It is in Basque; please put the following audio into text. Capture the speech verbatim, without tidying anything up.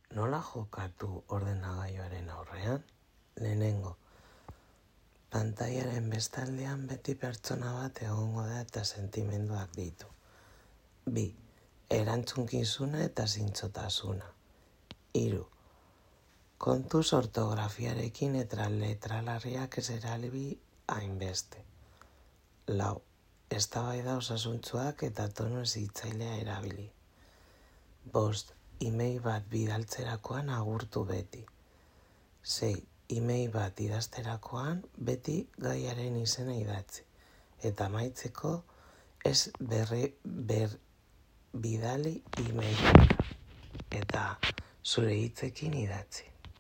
Nola jokatu ordenagailuaren aurrean? Lehenengo, pantailaren bestaldean beti pertsona bat egongo da eta sentimenduak ditu. Bi, erantzunkizuna eta zintzotasuna. Hiru, kontuz ortografiarekin eta letralarriak ez erabili hainbeste. Lau, eztabaida osasuntsuak eta tono hezitzailea erabili. Bost, email bat bidaltzerakoan agurtu beti. Sei, email bat idazterakoan beti gaiaren izena idatzi. Eta amaitzeko ez berri ber bidali email eta zure hitzekin idatzi.